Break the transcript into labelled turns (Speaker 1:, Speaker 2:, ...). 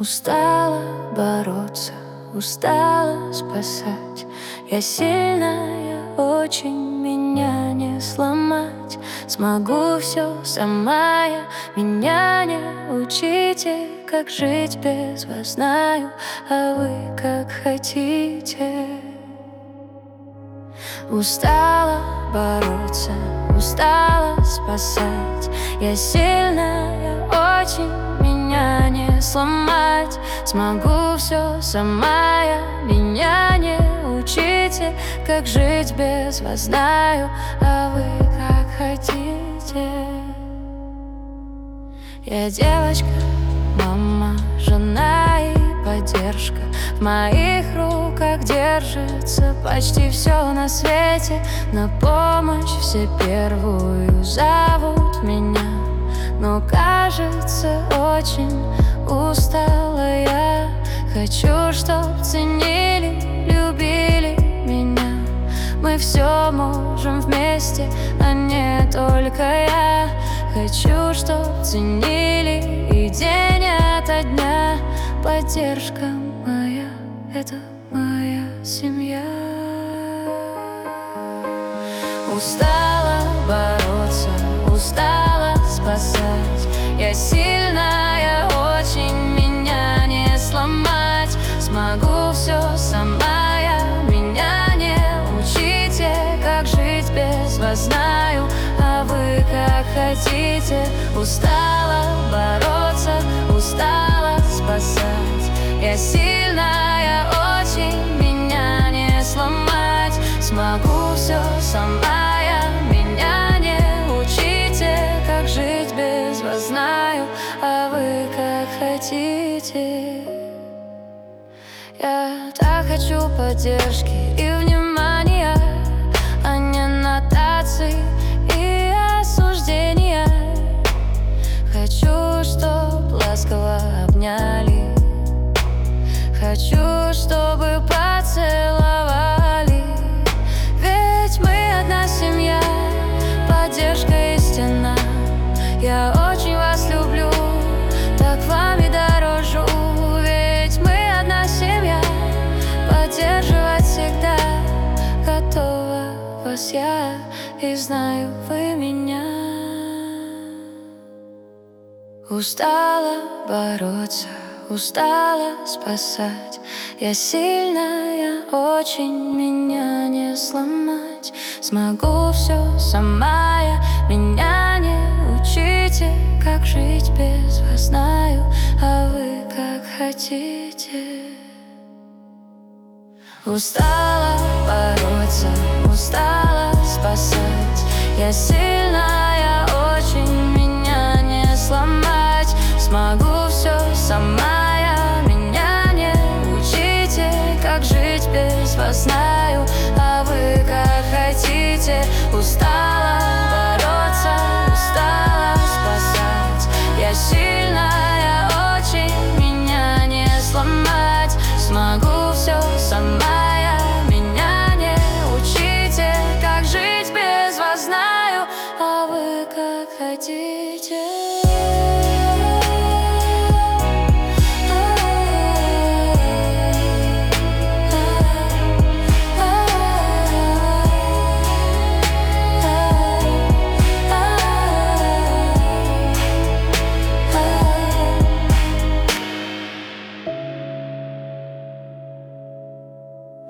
Speaker 1: Устала бороться, устала спасать. Я сильная, очень, меня не сломать. Смогу все сама я, меня не учите. Как жить без вас знаю, а вы как хотите. Устала бороться, устала спасать. Я сильная, очень, меня не сломать. Смогу все сама я, меня не учите. Как жить без вас знаю, а вы как хотите. Я девочка, мама, жена и поддержка. В моих руках держится почти все на свете. На помощь все первую зовут меня. Но кажется, очень устала я. Хочу, чтоб ценили, любили меня. Мы все можем вместе, а не только я. Хочу, чтоб ценили и день ото дня. Поддержка моя — это моя семья. Устала бороться, устала спасать. Я сильная, очень, меня не сломать. Смогу все сама я, меня не учите. Как жить без вас знаю, а вы как хотите. Устала бороться, устала спасать. Я сильная, очень, меня не сломать. Смогу все сама я, меня не учите. Как жить без вас знаю, а вы как хотите. Я так хочу поддержки и внимания, а не нотаций и осуждения. Хочу, чтоб ласково обняли. Хочу, чтобы поцеловали. Ведь мы одна семья, поддержка истина. Я очень вас люблю, так вами дорожу. Ведь мы одна семья, поддерживать всегда. Готова вас я, и знаю вы меня. Устала бороться, устала спасать. Я сильная, очень, меня не сломать. Смогу все сама я, меня не учите. Как жить без вас знаю, а вы как хотите. Устала бороться, устала спасать. Я сильная.